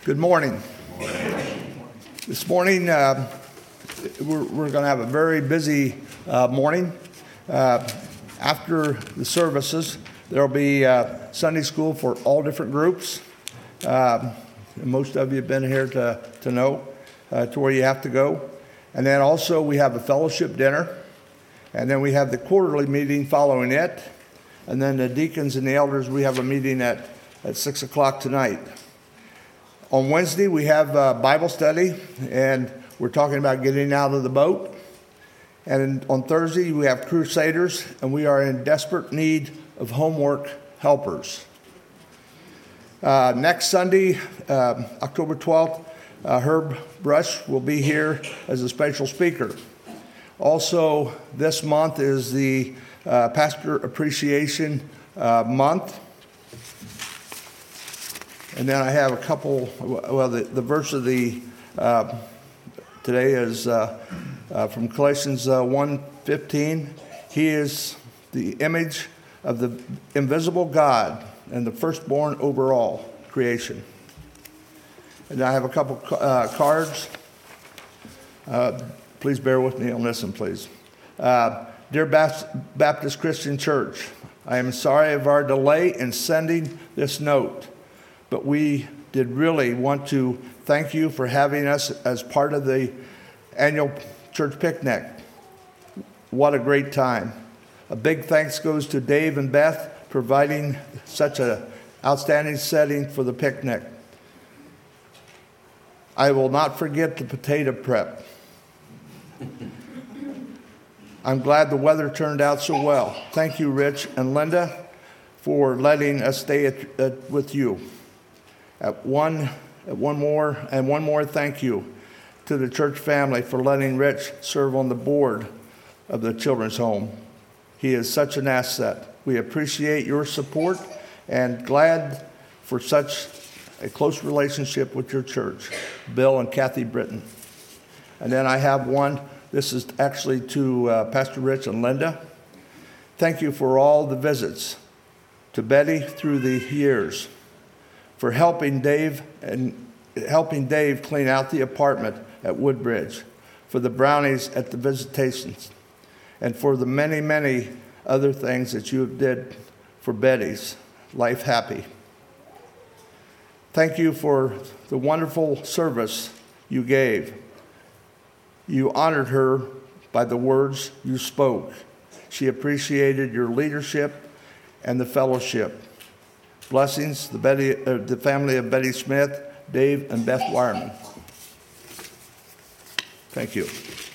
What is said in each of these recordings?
Good morning. This morning, we're going to have a very busy morning. After the services, there will be Sunday school for all different groups. Most of you have been here to know to where you have to go. And then also we have a fellowship dinner. And then we have the quarterly meeting following it. And then the deacons and the elders, we have a meeting at 6 o'clock tonight. On Wednesday, we have Bible study, and we're talking about getting out of the boat. And on Thursday, we have Crusaders, and we are in desperate need of homework helpers. Next Sunday, October 12th, Herb Brush will be here as a special speaker. Also, this month is the Pastor Appreciation Month. And then I have a couple, the verse of the today is from Colossians 1:15. He is the image of the invisible God and the firstborn over all creation. And I have a couple cards. Please bear with me on this one, please. Dear Baptist Christian Church, I am sorry of our delay in sending this note. But we did really want to thank you for having us as part of the annual church picnic. What a great time. A big thanks goes to Dave and Beth providing such an outstanding setting for the picnic. I will not forget the potato prep. I'm glad the weather turned out so well. Thank you, Rich and Linda, for letting us stay with you. One more thank you to the church family for letting Rich serve on the board of the children's home. He is such an asset. We appreciate your support and glad for such a close relationship with your church, Bill and Kathy Britton. And then I have one. This is actually to Pastor Rich and Linda. Thank you for all the visits to Betty through the years, for helping Dave clean out the apartment at Woodbridge, for the brownies at the visitations, and for the many, many other things that you did for Betty's Life Happy. Thank you for the wonderful service you gave. You honored her by the words you spoke. She appreciated your leadership and the fellowship. Blessings, the family of Betty Smith, Dave, and Beth Wireman. Thank you.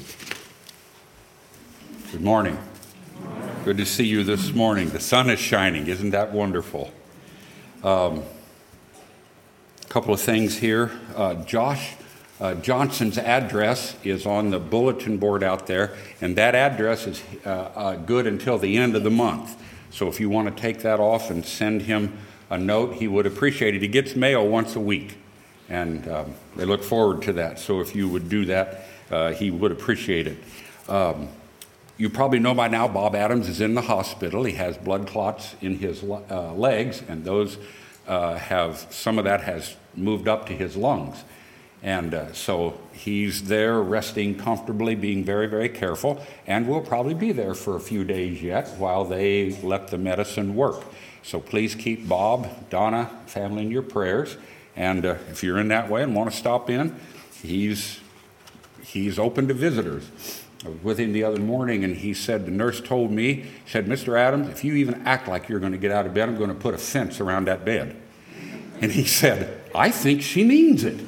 Good morning. Good to see you this morning. The sun is shining. Isn't that wonderful? A couple of things here. Josh Johnson's address is on the bulletin board out there, and that address is good until the end of the month. So if you want to take that off and send him a note, he would appreciate it. He gets mail once a week, and they look forward to that. So if you would do that, he would appreciate it. You probably know by now Bob Adams is in the hospital. He has blood clots in his legs, and those some of that has moved up to his lungs. And so he's there resting comfortably, being very, very careful, and will probably be there for a few days yet while they let the medicine work. So please keep Bob, Donna, family in your prayers. And if you're in that way and want to stop in, he's open to visitors. I was with him the other morning, and he said, the nurse told me, said, Mr. Adams, if you even act like you're going to get out of bed, I'm going to put a fence around that bed. And he said, I think she means it.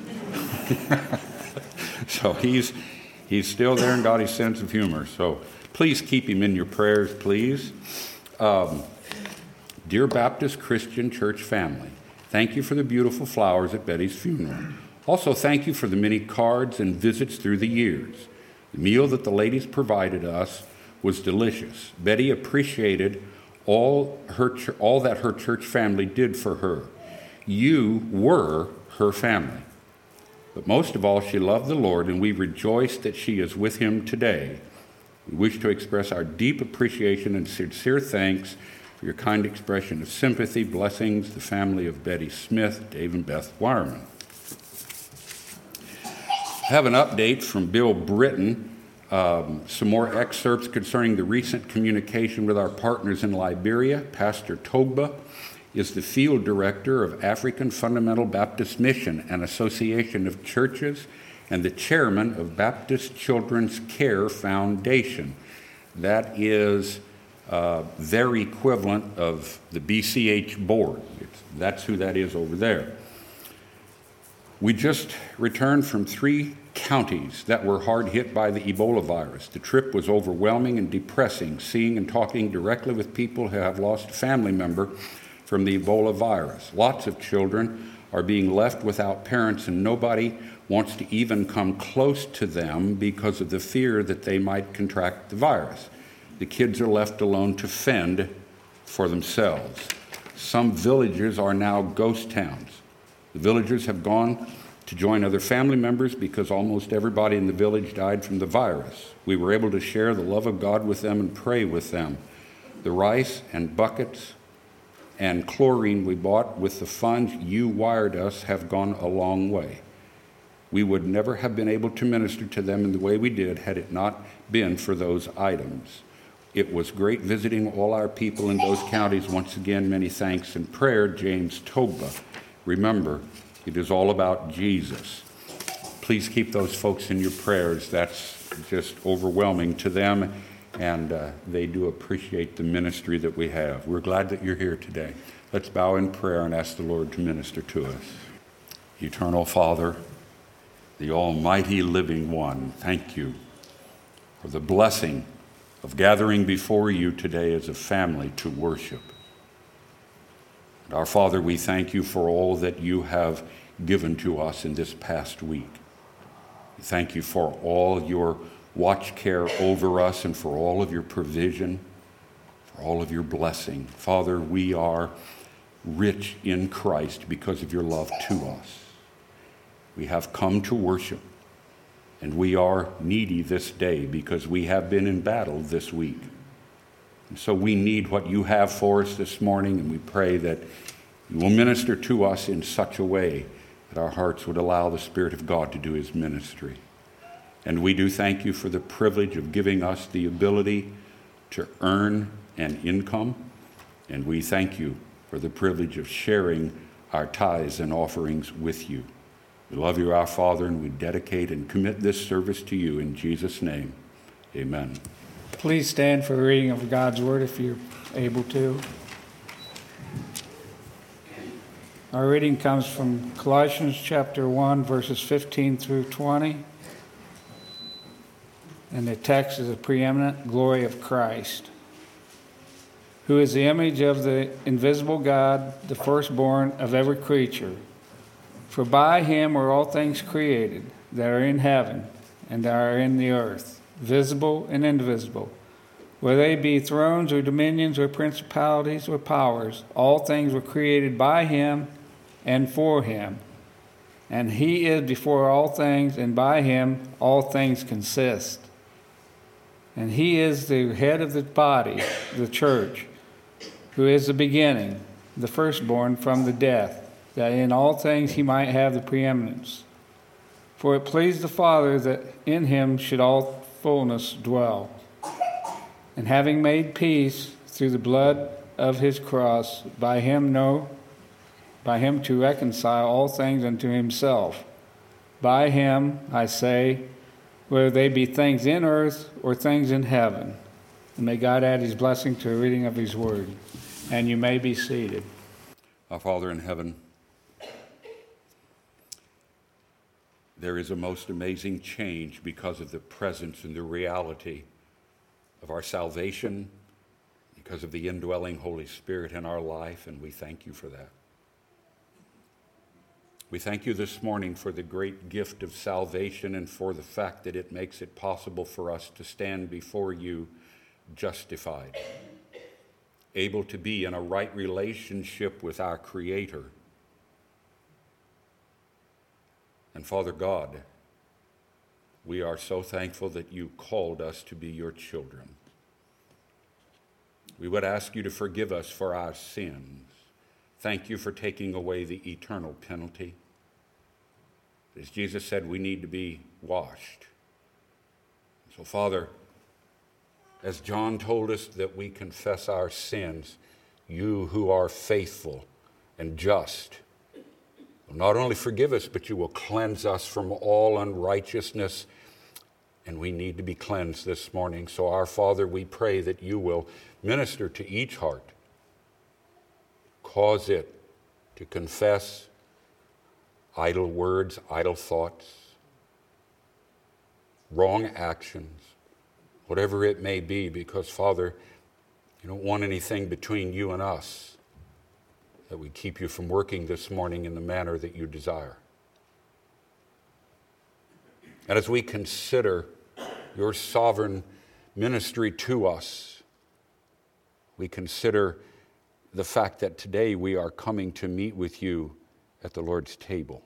So he's still there and got his sense of humor. So please keep him in your prayers, please. Dear Baptist Christian Church family, thank you for the beautiful flowers at Betty's funeral. Also, thank you for the many cards and visits through the years. The meal that the ladies provided us was delicious. Betty appreciated all that her church family did for her. You were her family. But most of all, she loved the Lord, and we rejoice that she is with him today. We wish to express our deep appreciation and sincere thanks for your kind expression of sympathy. Blessings, the family of Betty Smith, Dave and Beth Wireman. I have an update from Bill Britton, some more excerpts concerning the recent communication with our partners in Liberia. Pastor Togba is the field director of African Fundamental Baptist Mission, an association of churches, and the chairman of Baptist Children's Care Foundation. That is their equivalent of the BCH board. That's who that is over there. We just returned from 3 counties that were hard hit by the Ebola virus. The trip was overwhelming and depressing, seeing and talking directly with people who have lost a family member from the Ebola virus. Lots of children are being left without parents, and nobody wants to even come close to them because of the fear that they might contract the virus. The kids are left alone to fend for themselves. Some villages are now ghost towns. The villagers have gone to join other family members because almost everybody in the village died from the virus. We were able to share the love of God with them and pray with them. The rice and buckets and chlorine we bought with the funds you wired us have gone a long way. We would never have been able to minister to them in the way we did had it not been for those items. It was great visiting all our people in those counties. Once again, many thanks and prayer, James Togba. Remember, it is all about Jesus. Please keep those folks in your prayers. That's just overwhelming to them, and they do appreciate the ministry that we have. We're glad that you're here today. Let's bow in prayer and ask the Lord to minister to us. Eternal Father, the almighty living one, thank you for the blessing of gathering before you today as a family to worship. And our Father, we thank you for all that you have given to us in this past week. We thank you for all your watch care over us and for all of your provision, for all of your blessing. Father, we are rich in Christ because of your love to us. We have come to worship, and we are needy this day because we have been in battle this week. And so we need what you have for us this morning, and we pray that you will minister to us in such a way that our hearts would allow the Spirit of God to do his ministry. And we do thank you for the privilege of giving us the ability to earn an income, and we thank you for the privilege of sharing our tithes and offerings with you. We love you, our Father, and we dedicate and commit this service to you in Jesus' name. Amen. Please stand for the reading of God's Word if you're able to. Our reading comes from Colossians chapter 1, verses 15 through 20. And the text is the preeminent glory of Christ, who is the image of the invisible God, the firstborn of every creature. For by him were all things created that are in heaven and that are in the earth, visible and invisible. Whether they be thrones or dominions or principalities or powers, all things were created by him and for him. And he is before all things, and by him all things consist. And he is the head of the body, the church, who is the beginning, the firstborn from the dead, that in all things he might have the preeminence. For it pleased the Father that in him should all fullness dwell. And having made peace through the blood of his cross, by him to reconcile all things unto himself. By him, I say, whether they be things in earth or things in heaven. And may God add his blessing to the reading of his word. And you may be seated. Our Father in heaven, there is a most amazing change because of the presence and the reality of our salvation, because of the indwelling Holy Spirit in our life, and we thank you for that. We thank you this morning for the great gift of salvation and for the fact that it makes it possible for us to stand before you justified, able to be in a right relationship with our Creator. And Father God, we are so thankful that you called us to be your children. We would ask you to forgive us for our sins. Thank you for taking away the eternal penalty, As Jesus said, we need to be washed. So, Father, as John told us that we confess our sins, you who are faithful and just will not only forgive us, but you will cleanse us from all unrighteousness. And we need to be cleansed this morning. So, our Father, we pray that you will minister to each heart. Cause it to confess idle words, idle thoughts, wrong actions, whatever it may be, because, Father, you don't want anything between you and us that would keep you from working this morning in the manner that you desire. And as we consider your sovereign ministry to us, we consider the fact that today we are coming to meet with you at the Lord's table.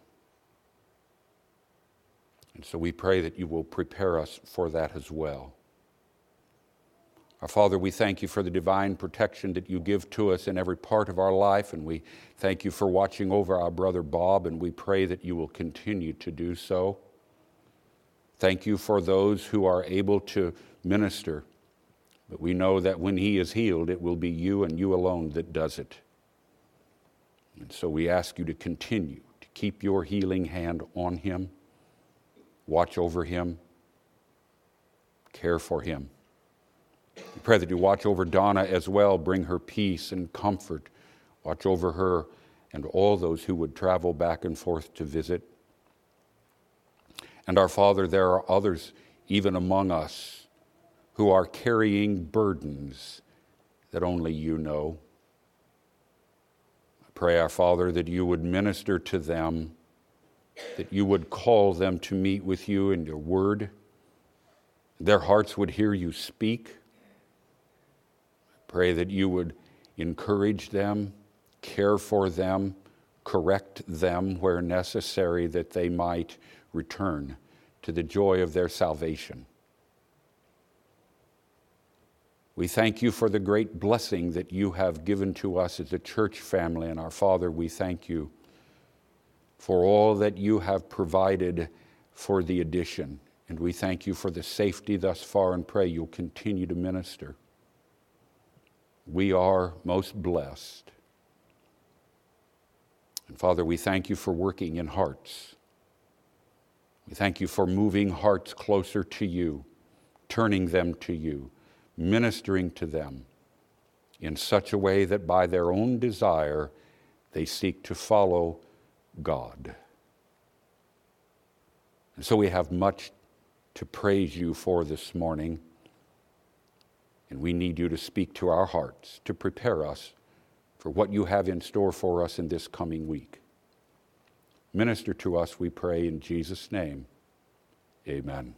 And so we pray that you will prepare us for that as well. Our Father, we thank you for the divine protection that you give to us in every part of our life, and we thank you for watching over our brother Bob, and we pray that you will continue to do so. Thank you for those who are able to minister, but we know that when he is healed, it will be you and you alone that does it. And so we ask you to continue to keep your healing hand on him, watch over him, care for him. We pray that you watch over Donna as well, bring her peace and comfort. Watch over her and all those who would travel back and forth to visit. And our Father, there are others, even among us, who are carrying burdens that only you know. I pray, our Father, that you would minister to them, that you would call them to meet with you in your word. Their hearts would hear you speak. Pray that you would encourage them, care for them, correct them where necessary, that they might return to the joy of their salvation. We thank you for the great blessing that you have given to us as a church family. And our Father, we thank you for all that you have provided for the addition. And we thank you for the safety thus far and pray you'll continue to minister. We are most blessed. And Father, we thank you for working in hearts. We thank you for moving hearts closer to you, turning them to you, ministering to them in such a way that by their own desire they seek to follow God. And so we have much to praise you for this morning. And we need you to speak to our hearts, to prepare us for what you have in store for us in this coming week. Minister to us, we pray in Jesus' name. Amen.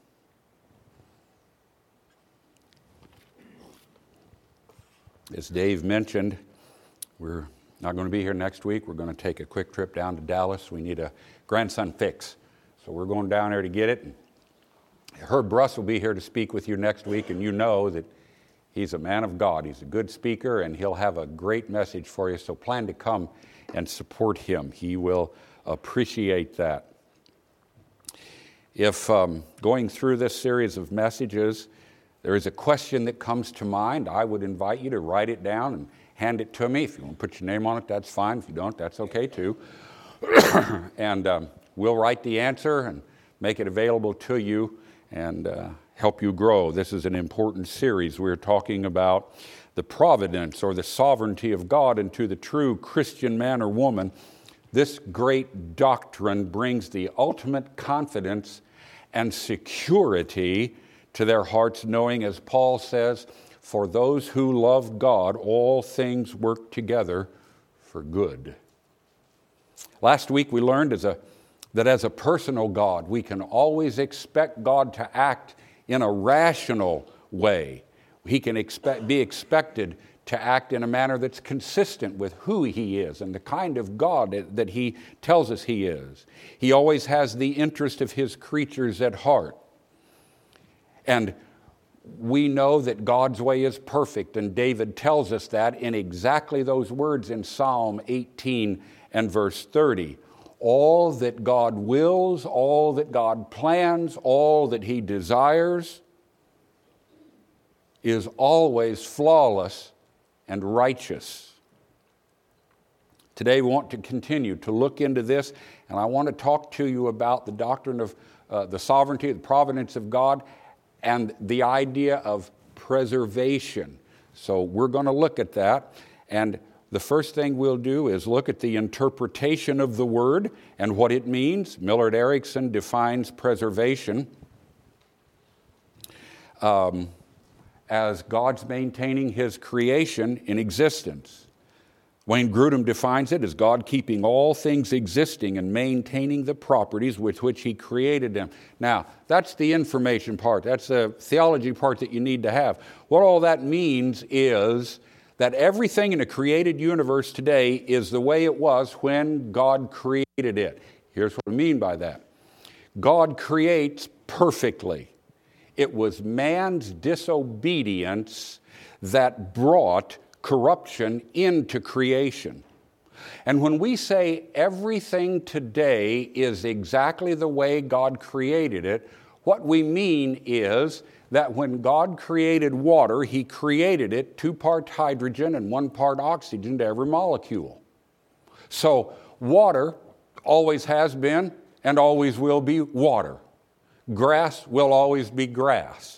As Dave mentioned, we're not going to be here next week. We're going to take a quick trip down to Dallas. We need a grandson fix. So we're going down there to get it. And Herb Bruss will be here to speak with you next week, and you know that he's a man of God. He's a good speaker, and he'll have a great message for you, so plan to come and support him. He will appreciate that. If going through this series of messages, there is a question that comes to mind, I would invite you to write it down and hand it to me. If you want to put your name on it, that's fine. If you don't, that's okay too. And we'll write the answer and make it available to you and help you grow. This is an important series. We're talking about the providence or the sovereignty of God, and to the true Christian man or woman, this great doctrine brings the ultimate confidence and security to their hearts, knowing, as Paul says, for those who love God, all things work together for good. Last week we learned that as a personal God, we can always expect God to act in a rational way. He can be expected to act in a manner that's consistent with who he is and the kind of God that he tells us he is. He always has the interest of his creatures at heart. And we know that God's way is perfect, and David tells us that in exactly those words in Psalm 18 and verse 30. all that God wills, all that God plans, all that He desires is always flawless and righteous. Today we want to continue to look into this, and I want to talk to you about the doctrine of the sovereignty, the providence of God, and the idea of preservation. So we're going to look at that, and the first thing we'll do is look at the interpretation of the word and what it means. Millard Erickson defines preservation as God's maintaining His creation in existence. Wayne Grudem defines it as God keeping all things existing and maintaining the properties with which He created them. Now, that's the information part. That's the theology part that you need to have. What all that means is that everything in a created universe today is the way it was when God created it. Here's what I mean by that. God creates perfectly. It was man's disobedience that brought corruption into creation. And when we say everything today is exactly the way God created it, what we mean is that when God created water, He created it 2 parts hydrogen and 1 part oxygen to every molecule. So water always has been and always will be water. Grass will always be grass.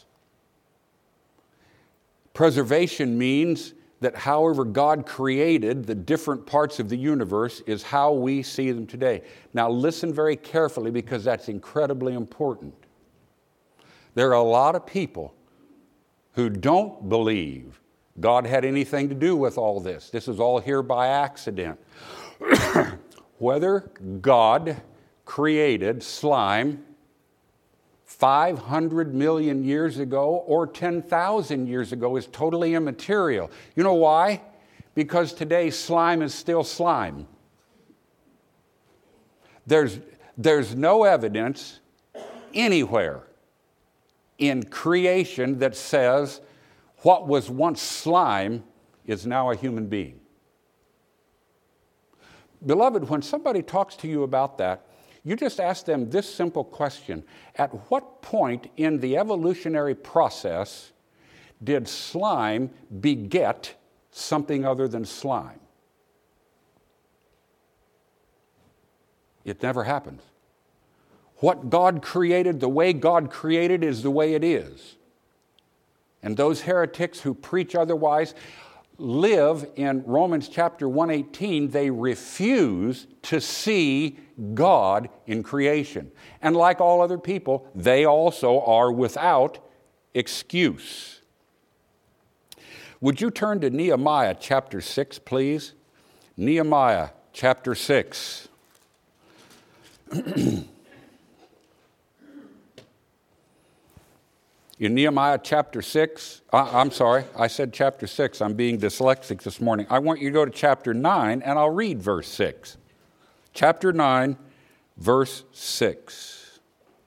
Preservation means that however God created the different parts of the universe is how we see them today. Now listen very carefully, because that's incredibly important. There are a lot of people who don't believe God had anything to do with all this. This is all here by accident. Whether God created slime 500 million years ago or 10,000 years ago is totally immaterial. You know why? Because today slime is still slime. There's no evidence anywhere in creation that says what was once slime is now a human being. Beloved, when somebody talks to you about that, you just ask them this simple question: at what point in the evolutionary process did slime beget something other than slime? It never happens. What God created, the way God created, is the way it is. And those heretics who preach otherwise live in Romans chapter 1:18. They refuse to see God in creation. And like all other people, they also are without excuse. Would you turn to Nehemiah chapter 6, please? Nehemiah chapter 6. In Nehemiah chapter 6, I'm sorry, I said chapter 6. I'm being dyslexic this morning. I want you to go to chapter 9, and I'll read verse 6. Chapter 9, verse 6.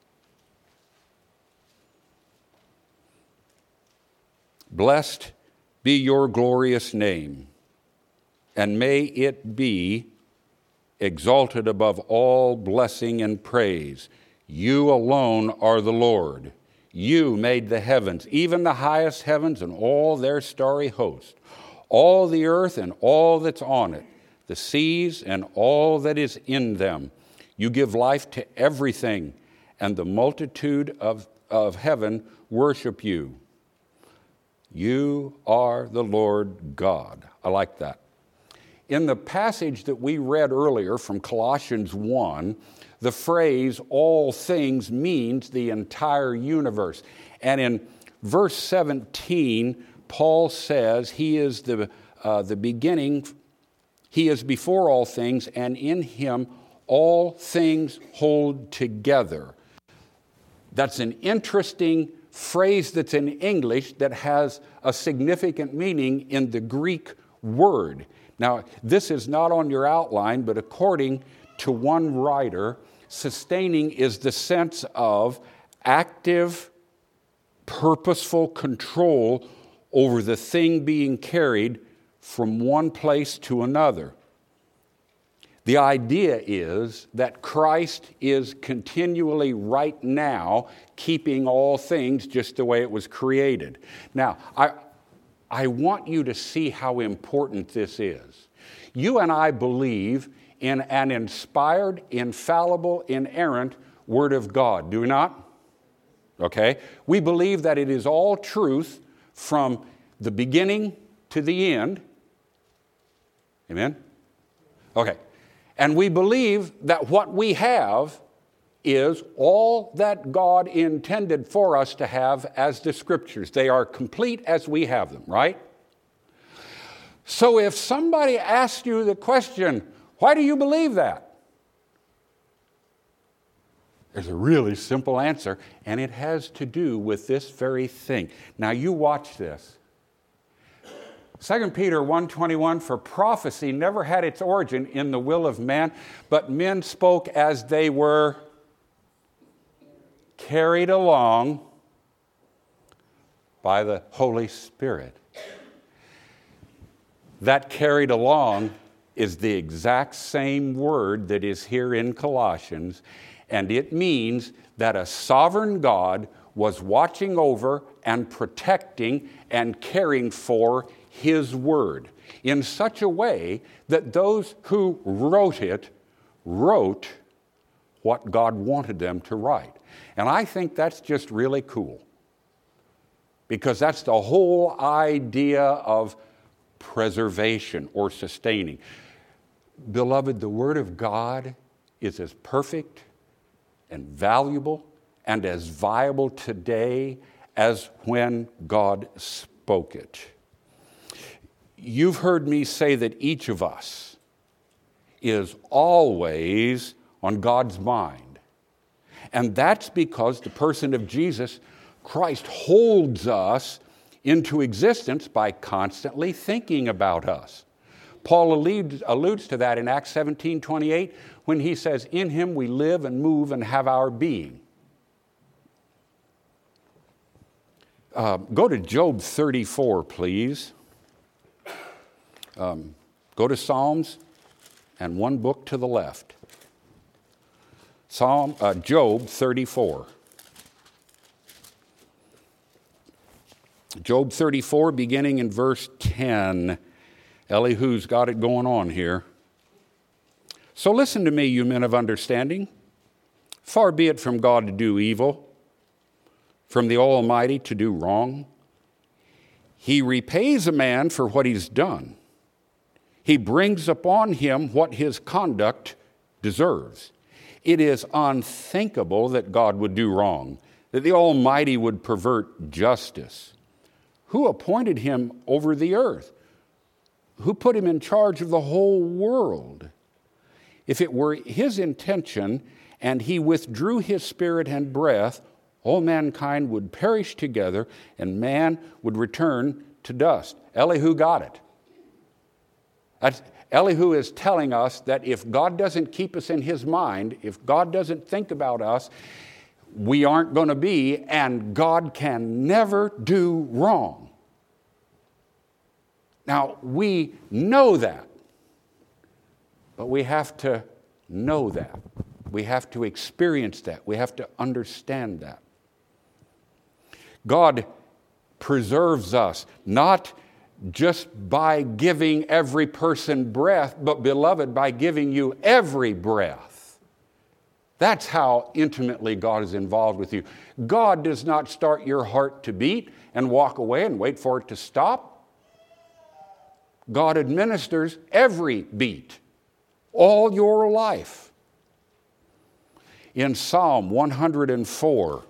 Blessed be your glorious name, and may it be exalted above all blessing and praise. You alone are the Lord. You made the heavens, even the highest heavens and all their starry host, all the earth and all that's on it, the seas and all that is in them. You give life to everything, and the multitude of heaven worship you. You are the Lord God. I like that. In the passage that we read earlier from Colossians 1, the phrase all things means the entire universe. And in verse 17, Paul says he is the beginning, he is before all things, and in him all things hold together. That's an interesting phrase that's in English that has a significant meaning in the Greek word. Now, this is not on your outline, but according to one writer, sustaining is the sense of active, purposeful control over the thing being carried from one place to another. The idea is that Christ is continually right now keeping all things just the way it was created. Now, I want you to see how important this is. You and I believe in an inspired, infallible, inerrant Word of God, do we not? Okay? We believe that it is all truth from the beginning to the end. Amen? Okay. And we believe that what we have is all that God intended for us to have as the Scriptures. They are complete as we have them, right? So if somebody asks you the question, why do you believe that? There's a really simple answer, and it has to do with this very thing. Now you watch this. 2 Peter 1:21, for prophecy never had its origin in the will of man, but men spoke as they were carried along by the Holy Spirit. That carried along is the exact same word that is here in Colossians, and it means that a sovereign God was watching over and protecting and caring for His Word in such a way that those who wrote it wrote what God wanted them to write. And I think that's just really cool, because that's the whole idea of preservation or sustaining. Beloved, the Word of God is as perfect and valuable and as viable today as when God spoke it. You've heard me say that each of us is always on God's mind. And that's because the person of Jesus Christ holds us into existence by constantly thinking about us. Paul alludes to that in Acts 17:28 when he says, in Him we live and move and have our being. Go to Job 34, please. Go to Psalms and one book to the left. Job 34. Job 34, beginning in verse 10. Elihu's got it going on here. So listen to me, you men of understanding. Far be it from God to do evil, from the Almighty to do wrong. He repays a man for what he's done. He brings upon him what his conduct deserves. It is unthinkable that God would do wrong, that the Almighty would pervert justice. Who appointed him over the earth? Who put him in charge of the whole world? If it were His intention and He withdrew His spirit and breath, all mankind would perish together and man would return to dust. Elihu got it. Elihu is telling us that if God doesn't keep us in His mind, if God doesn't think about us, we aren't going to be, and God can never do wrong. Now, we know that, but we have to know that. We have to experience that. We have to understand that. God preserves us, not just by giving every person breath, but, beloved, by giving you every breath. That's how intimately God is involved with you. God does not start your heart to beat and walk away and wait for it to stop. God administers every beat, all your life. In Psalm 104,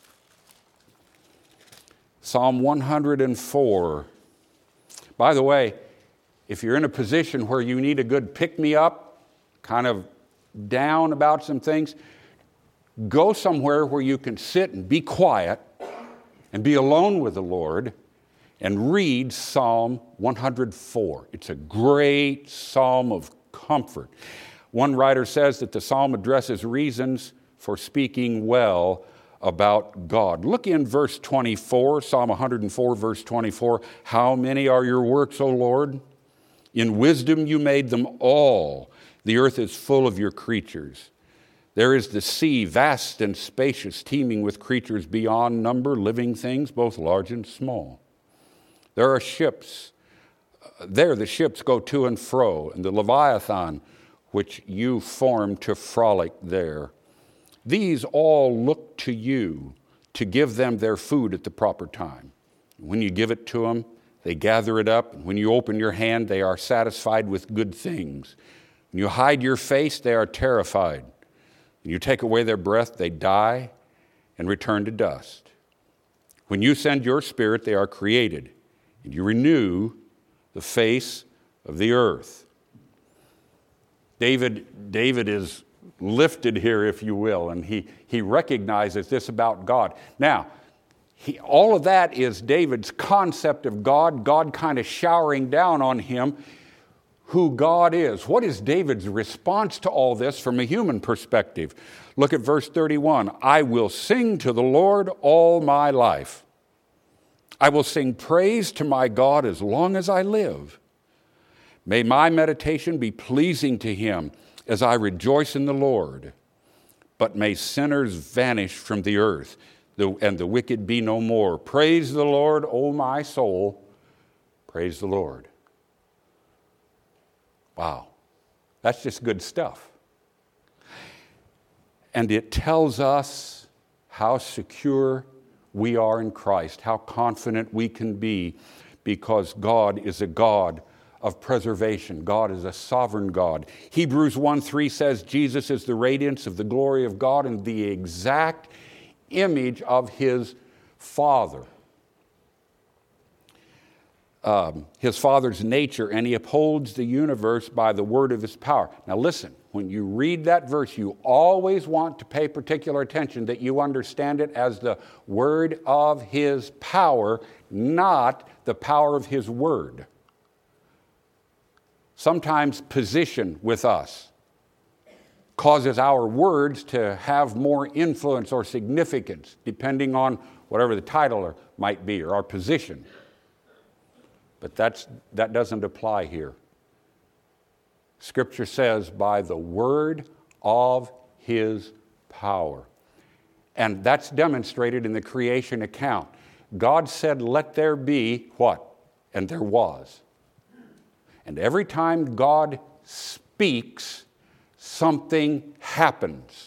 Psalm 104, by the way, if you're in a position where you need a good pick-me-up, kind of down about some things, go somewhere where you can sit and be quiet and be alone with the Lord and read Psalm 104. It's a great psalm of comfort. One writer says that the psalm addresses reasons for speaking well about God. Look in verse 24, Psalm 104, verse 24. How many are your works, O Lord? In wisdom you made them all. The earth is full of your creatures. There is the sea, vast and spacious, teeming with creatures beyond number, living things, both large and small. There are ships. There the ships go to and fro, and the Leviathan, which you formed to frolic there. These all look to you to give them their food at the proper time. When you give it to them, they gather it up. And when you open your hand, they are satisfied with good things. When you hide your face, they are terrified. When you take away their breath, they die and return to dust. When you send your spirit, they are created, and you renew the face of the earth. David is lifted here, if you will, and he recognizes this about God. Now, all of that is David's concept of God kind of showering down on him who God is. What is David's response to all this from a human perspective? Look at verse 31. I will sing to the Lord all my life. I will sing praise to my God as long as I live. May my meditation be pleasing to him as I rejoice in the Lord. But may sinners vanish from the earth, and the wicked be no more. Praise the Lord, O my soul. Praise the Lord. Wow, that's just good stuff. And it tells us how secure we are in Christ, how confident we can be, because God is a God of preservation. God is a sovereign God. Hebrews 1:3 says Jesus is the radiance of the glory of God and the exact image of his Father. His Father's nature, and he upholds the universe by the word of his power. Now listen, when you read that verse, you always want to pay particular attention that you understand it as the word of his power, not the power of his word. Sometimes position with us causes our words to have more influence or significance, depending on whatever the title might be or our position. But that doesn't apply here. Scripture says, by the word of his power. And that's demonstrated in the creation account. God said, let there be what? And there was. And every time God speaks, something happens.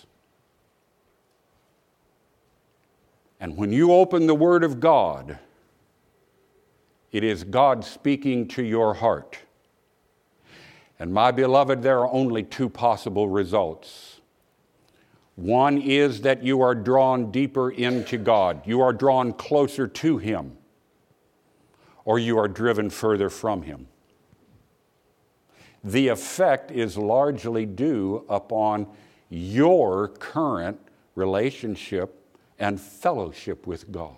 And when you open the Word of God, it is God speaking to your heart. And my beloved, there are only two possible results. One is that you are drawn deeper into God. You are drawn closer to Him. Or you are driven further from Him. The effect is largely due upon your current relationship and fellowship with God.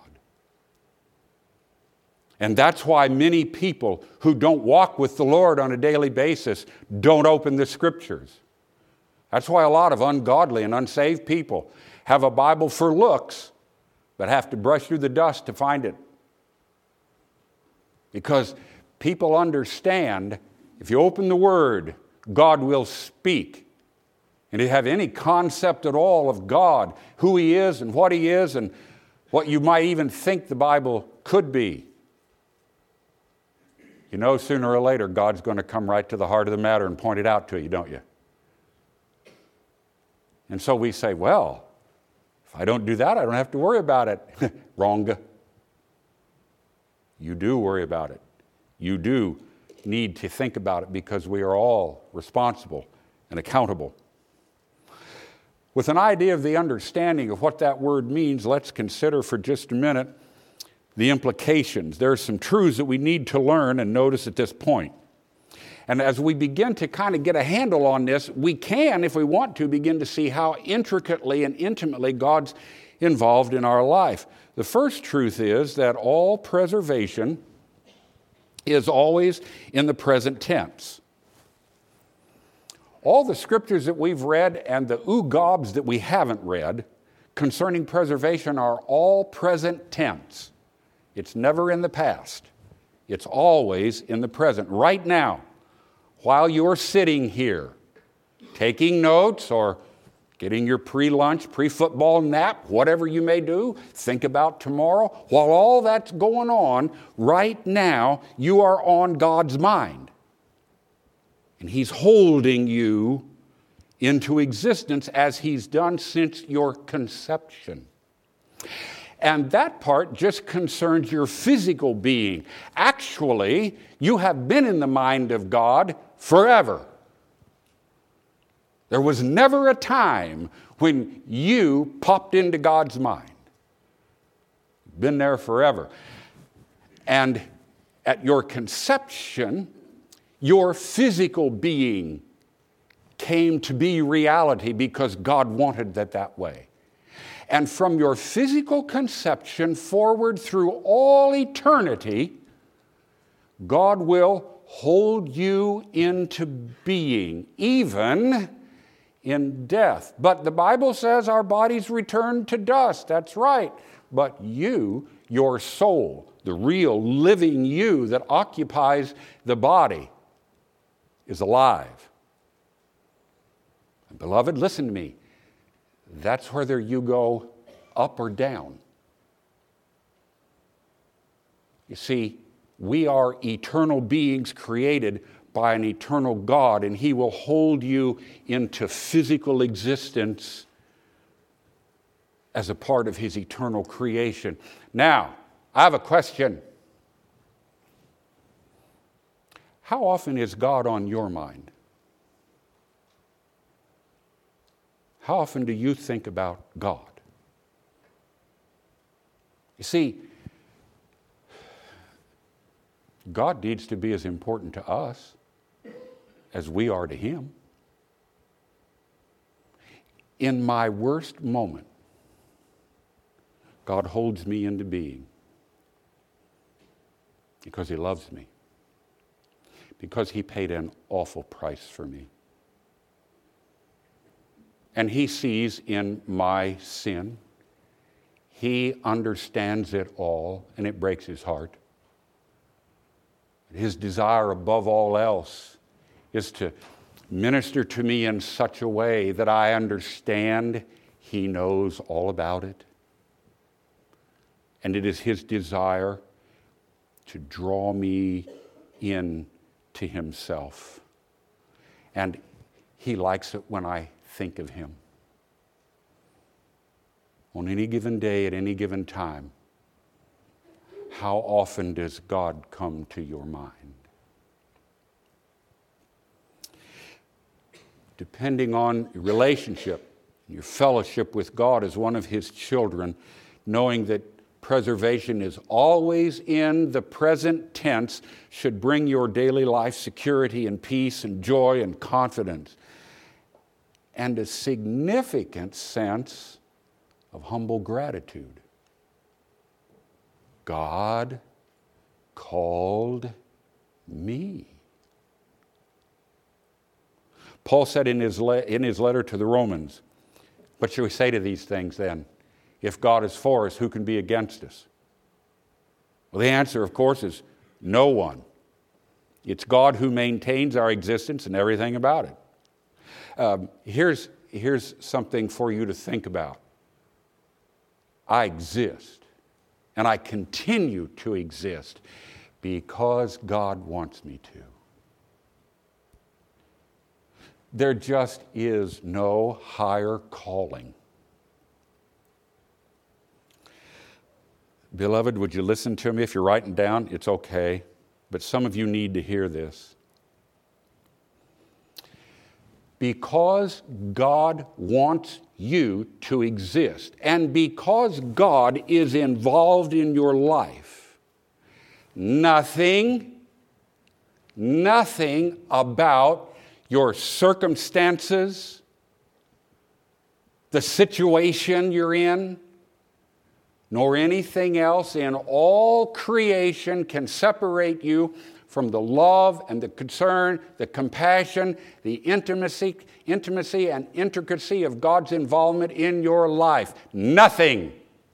And that's why many people who don't walk with the Lord on a daily basis don't open the Scriptures. That's why a lot of ungodly and unsaved people have a Bible for looks, but have to brush through the dust to find it. Because people understand, if you open the Word, God will speak. And if you have any concept at all of God, who He is and what what you might even think the Bible could be, you know, sooner or later, God's going to come right to the heart of the matter and point it out to you, don't you? And so we say, well, if I don't do that, I don't have to worry about it. Wrong. You do worry about it. You do need to think about it, because we are all responsible and accountable. With an idea of the understanding of what that word means, let's consider for just a minute the implications. There are some truths that we need to learn and notice at this point. And as we begin to kind of get a handle on this, we can, if we want to, begin to see how intricately and intimately God's involved in our life. The first truth is that all preservation is always in the present tense. All the scriptures that we've read and the oogobs that we haven't read concerning preservation are all present tense. It's never in the past. It's always in the present. Right now, while you're sitting here, taking notes or getting your pre-lunch, pre-football nap, whatever you may do, think about tomorrow. While all that's going on, right now, you are on God's mind. And He's holding you into existence as He's done since your conception. And that part just concerns your physical being. Actually, you have been in the mind of God forever. There was never a time when you popped into God's mind. Been there forever. And at your conception, your physical being came to be reality because God wanted it that way. And from your physical conception forward through all eternity, God will hold you into being, even in death. But the Bible says our bodies return to dust. That's right. But you, your soul, the real living you that occupies the body, is alive. And beloved, listen to me. That's whether you go up or down. You see, we are eternal beings created by an eternal God, and He will hold you into physical existence as a part of His eternal creation. Now, I have a question. How often is God on your mind? How often do you think about God? You see, God needs to be as important to us as we are to Him. In my worst moment, God holds me into being because He loves me, because He paid an awful price for me. And He sees in my sin. He understands it all, and it breaks His heart. His desire above all else is to minister to me in such a way that I understand He knows all about it. And it is His desire to draw me in to Himself. And He likes it when I think of Him. On any given day, at any given time, how often does God come to your mind? Depending on your relationship, your fellowship with God as one of His children, knowing that preservation is always in the present tense should bring your daily life security and peace and joy and confidence and a significant sense of humble gratitude. God called me. Paul said in his letter to the Romans, what shall we say to these things then? If God is for us, who can be against us? Well, the answer, of course, is no one. It's God who maintains our existence and everything about it. Here's something for you to think about. I exist, and I continue to exist because God wants me to. There just is no higher calling. Beloved, would you listen to me? If you're writing down, it's okay, but some of you need to hear this. Because God wants you to exist, and because God is involved in your life, nothing about your circumstances, the situation you're in, nor anything else in all creation can separate you from the love and the concern, the compassion, the intimacy and intricacy of God's involvement in your life. Nothing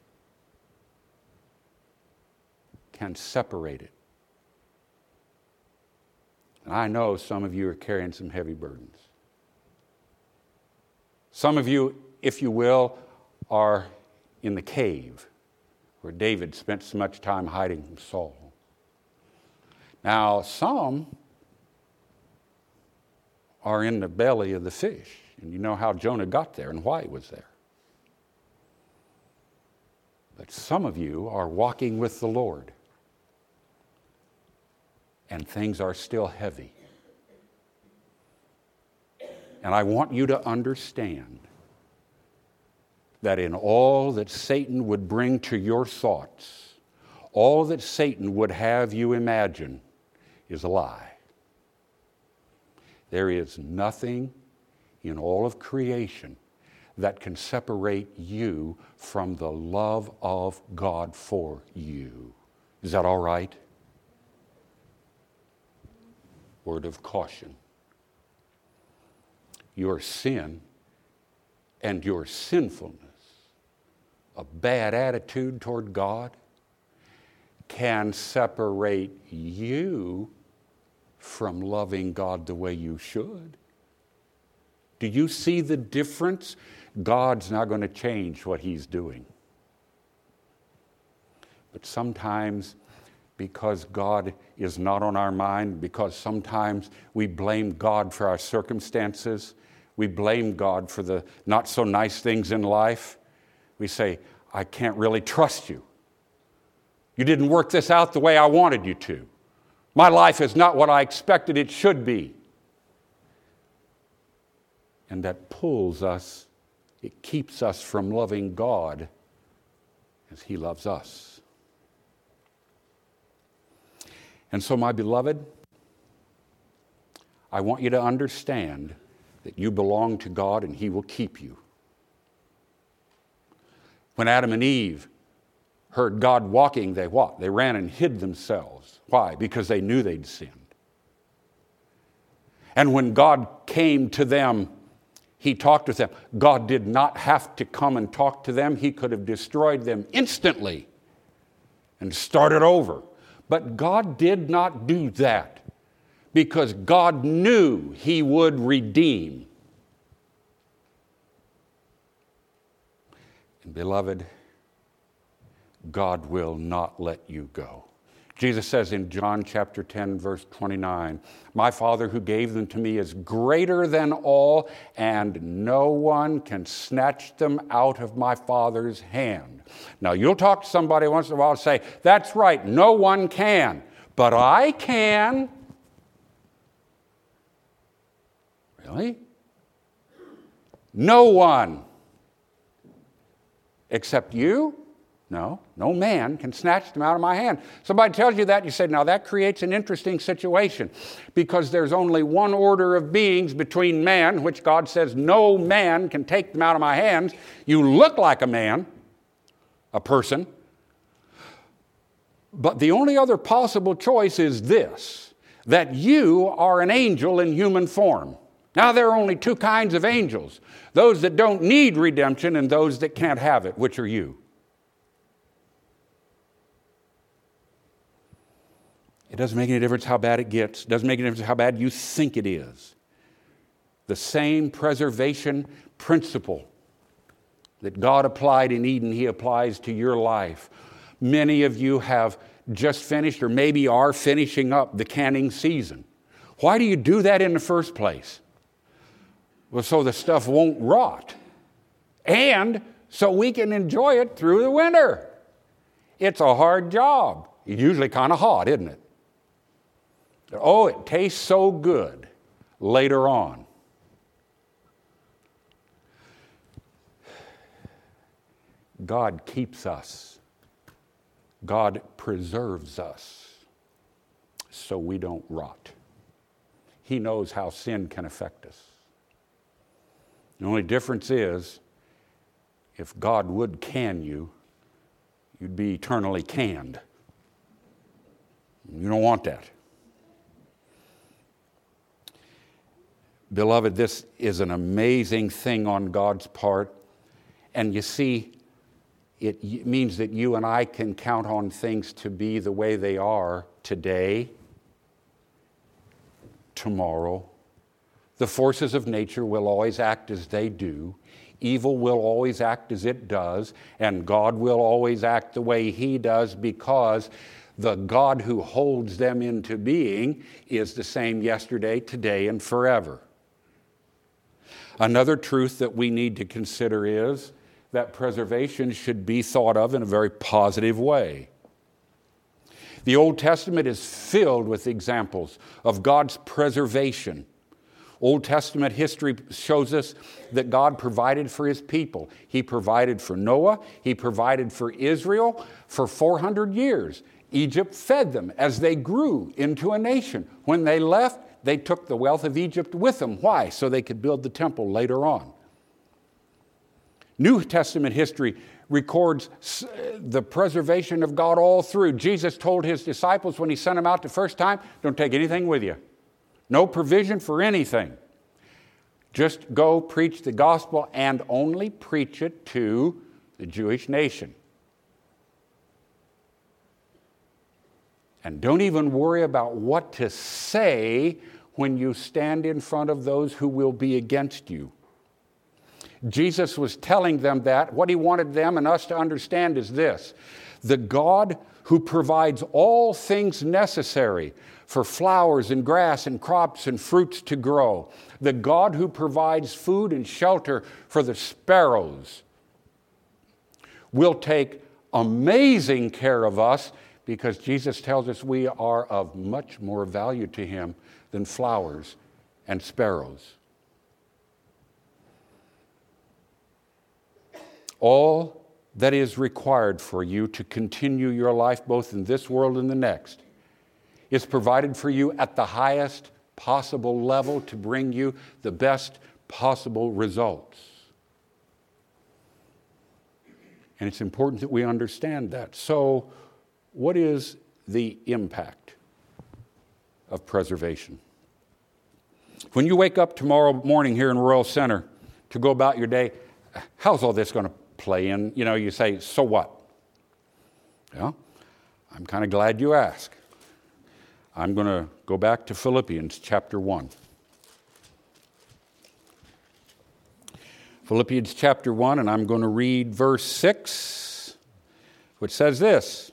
can separate it. And I know some of you are carrying some heavy burdens. Some of you, if you will, are in the cave where David spent so much time hiding from Saul. Now, some are in the belly of the fish, and you know how Jonah got there and why he was there. But some of you are walking with the Lord, and things are still heavy. And I want you to understand that in all that Satan would bring to your thoughts, all that Satan would have you imagine is a lie. There is nothing in all of creation that can separate you from the love of God for you. Is that all right? Word of caution. Your sin and your sinfulness, a bad attitude toward God, can separate you from loving God the way you should. Do you see the difference? God's not going to change what He's doing. But sometimes, because God is not on our mind, because sometimes we blame God for our circumstances, we blame God for the not so nice things in life, we say, I can't really trust you. You didn't work this out the way I wanted you to. My life is not what I expected it should be. And that pulls us, it keeps us from loving God as He loves us. And so, my beloved, I want you to understand that you belong to God and He will keep you. When Adam and Eve heard God walking, they what? They ran and hid themselves. Why? Because they knew they'd sinned. And when God came to them, He talked with them. God did not have to come and talk to them. He could have destroyed them instantly and started over. But God did not do that because God knew He would redeem. And beloved, God will not let you go. Jesus says in John chapter 10, verse 29, my Father who gave them to me is greater than all, and no one can snatch them out of my Father's hand. Now, you'll talk to somebody once in a while and say, that's right, no one can, but I can. Really? No one except you? No man can snatch them out of my hand. Somebody tells you that, you say, now that creates an interesting situation because there's only one order of beings between man, which God says no man can take them out of my hands. You look like a man, a person, but the only other possible choice is this, that you are an angel in human form. Now, there are only two kinds of angels, those that don't need redemption and those that can't have it, which are you. It doesn't make any difference how bad it gets. It doesn't make any difference how bad you think it is. The same preservation principle that God applied in Eden, He applies to your life. Many of you have just finished or maybe are finishing up the canning season. Why do you do that in the first place? Well, so the stuff won't rot. And so we can enjoy it through the winter. It's a hard job. It's usually kind of hot, isn't it? Oh, it tastes so good later on. God keeps us. God preserves us so we don't rot. He knows how sin can affect us. The only difference is, if God would can you, you'd be eternally canned. You don't want that. Beloved, this is an amazing thing on God's part. And you see, it means that you and I can count on things to be the way they are today, tomorrow, The forces of nature will always act as they do. Evil will always act as it does, and God will always act the way He does, because the God who holds them into being is the same yesterday, today, and forever. Another truth that we need to consider is that preservation should be thought of in a very positive way. The Old Testament is filled with examples of God's preservation. Old Testament history shows us that God provided for His people. He provided for Noah. He provided for Israel for 400 years. Egypt fed them as they grew into a nation. When they left, they took the wealth of Egypt with them. Why? So they could build the temple later on. New Testament history records the preservation of God all through. Jesus told His disciples when He sent them out the first time, don't take anything with you. No provision for anything. Just go preach the gospel, and only preach it to the Jewish nation. And don't even worry about what to say when you stand in front of those who will be against you. Jesus was telling them that. What He wanted them and us to understand is this: the God who provides all things necessary for flowers and grass and crops and fruits to grow, the God who provides food and shelter for the sparrows, will take amazing care of us, because Jesus tells us we are of much more value to Him than flowers and sparrows. All that is required for you to continue your life both in this world and the next is provided for you at the highest possible level to bring you the best possible results. And it's important that we understand that. So, what is the impact of preservation? When you wake up tomorrow morning here in Royal Center to go about your day, how's all this going to play in? You say, so what? Well, I'm kind of glad you asked. I'm going to go back to Philippians chapter 1. Philippians chapter 1, and I'm going to read verse 6, which says this: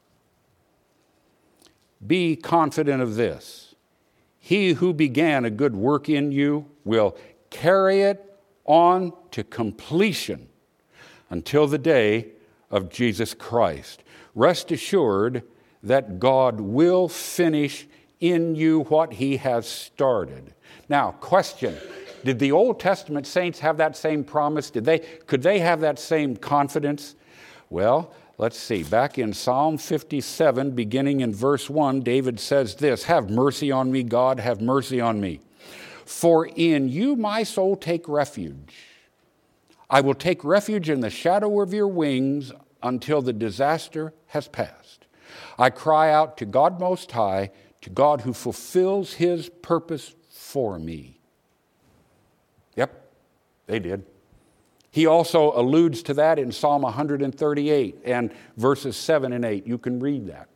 be confident of this, He who began a good work in you will carry it on to completion until the day of Jesus Christ. Rest assured that God will finish in you what He has started. Now, question: did the Old Testament saints have that same promise? Could they have that same confidence? Well, let's see. Back in Psalm 57, beginning in verse 1, David says this: have mercy on me, God, have mercy on me. For in you my soul take refuge. I will take refuge in the shadow of your wings until the disaster has passed. I cry out to God Most High, to God who fulfills His purpose for me. Yep, they did. He also alludes to that in Psalm 138 and verses 7 and 8. You can read that.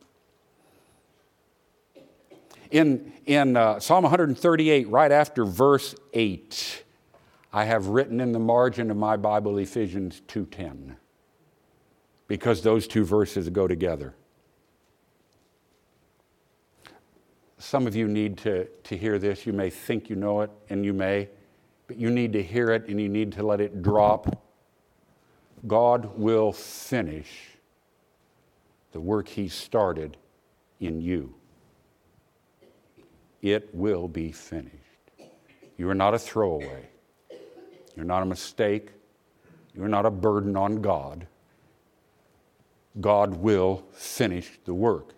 In Psalm 138, right after verse 8, I have written in the margin of my Bible Ephesians 2:10, because those two verses go together. Some of you need to hear this. You may think you know it, and you may, but you need to hear it and you need to let it drop. God will finish the work He started in you. It will be finished. You are not a throwaway. You're not a mistake. You're not a burden on God. God will finish the work.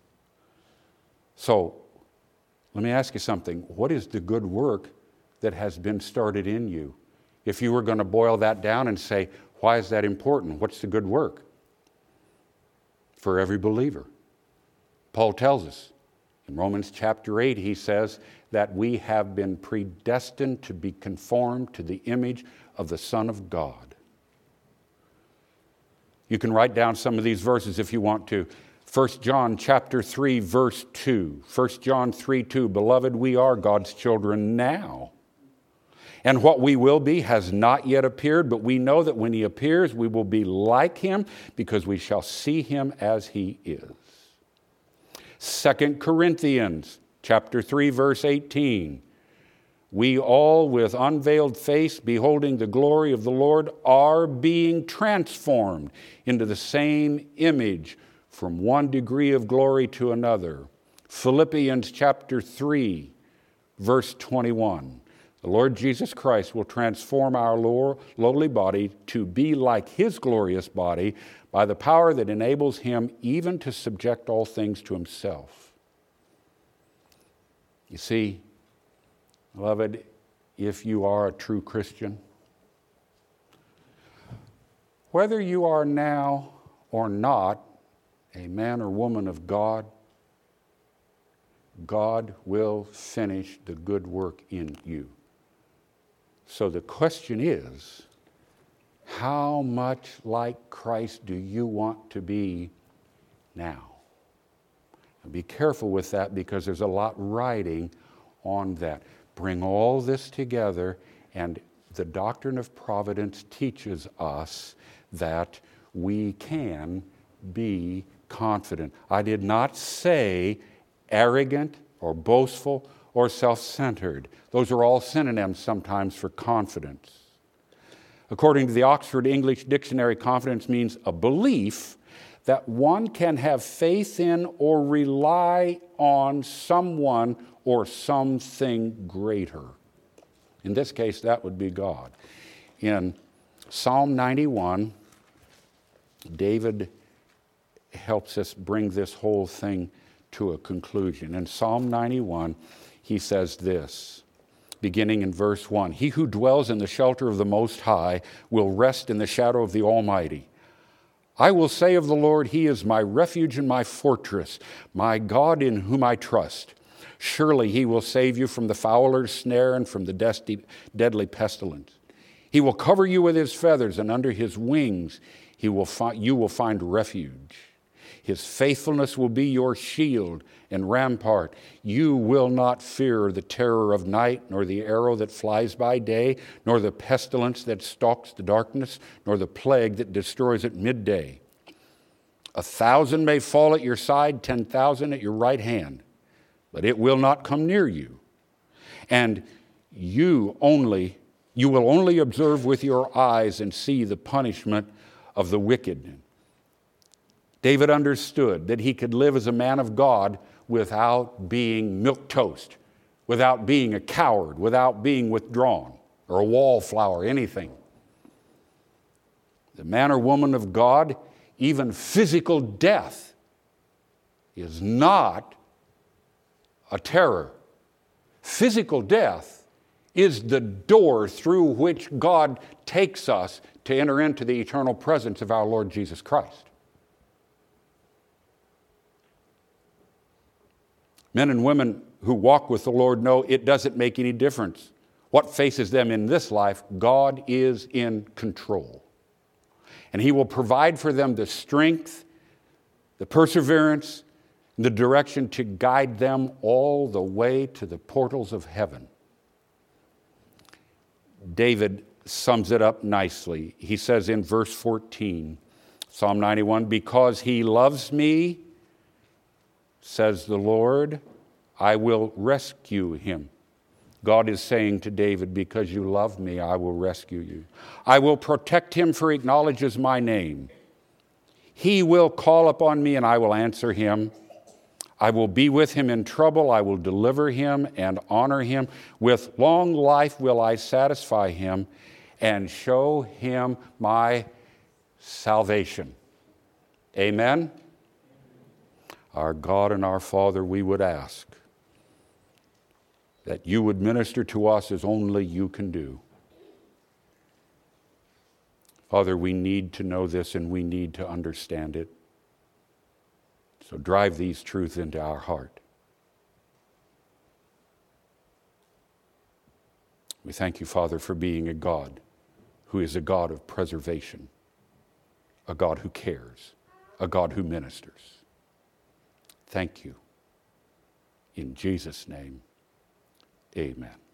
So, let me ask you something. What is the good work that has been started in you? If you were going to boil that down and say, why is that important? What's the good work? For every believer. Paul tells us in Romans chapter 8, he says that we have been predestined to be conformed to the image of the Son of God. You can write down some of these verses if you want to. 1 John chapter 3, verse 2. 1 John 3:2. Beloved, we are God's children now. And what we will be has not yet appeared, but we know that when he appears, we will be like him because we shall see him as he is. 2 Corinthians chapter 3, verse 18. We all with unveiled face, beholding the glory of the Lord, are being transformed into the same image from one degree of glory to another. Philippians chapter 3, verse 21. The Lord Jesus Christ will transform our lowly body to be like his glorious body by the power that enables him even to subject all things to himself. You see, beloved, if you are a true Christian, whether you are now or not a man or woman of God, God will finish the good work in you. So the question is, how much like Christ do you want to be now? And be careful with that because there's a lot riding on that. Bring all this together, and the doctrine of providence teaches us that we can be confident. I did not say arrogant or boastful or self-centered. Those are all synonyms sometimes for confidence. According to the Oxford English Dictionary, confidence means a belief that one can have faith in or rely on someone or something greater. In this case, that would be God. In Psalm 91, David helps us bring this whole thing to a conclusion. In Psalm 91, he says this, beginning in verse 1, "He who dwells in the shelter of the Most High will rest in the shadow of the Almighty. I will say of the Lord, he is my refuge and my fortress, my God in whom I trust. Surely he will save you from the fowler's snare and from the deadly pestilence. He will cover you with his feathers, and under his wings you will find refuge. His faithfulness will be your shield and rampart. You will not fear the terror of night, nor the arrow that flies by day, nor the pestilence that stalks the darkness, nor the plague that destroys at midday. 1,000 may fall at your side, 10,000 at your right hand, but it will not come near you. And you will only observe with your eyes and see the punishment of the wicked." David understood that he could live as a man of God without being milquetoast, without being a coward, without being withdrawn, or a wallflower, anything. The man or woman of God, even physical death, is not a terror. Physical death is the door through which God takes us to enter into the eternal presence of our Lord Jesus Christ. Men and women who walk with the Lord know it doesn't make any difference what faces them in this life. God is in control. And he will provide for them the strength, the perseverance, and the direction to guide them all the way to the portals of heaven. David sums it up nicely. He says in verse 14, Psalm 91, "Because he loves me, says the Lord, I will rescue him." God is saying to David, because you love me, I will rescue you. "I will protect him, for he acknowledges my name. He will call upon me, and I will answer him. I will be with him in trouble. I will deliver him and honor him. With long life will I satisfy him and show him my salvation." Amen. Our God and our Father, we would ask that you would minister to us as only you can do. Father, we need to know this and we need to understand it. So drive these truths into our heart. We thank you, Father, for being a God who is a God of preservation, a God who cares, a God who ministers. Thank you. In Jesus' name, amen.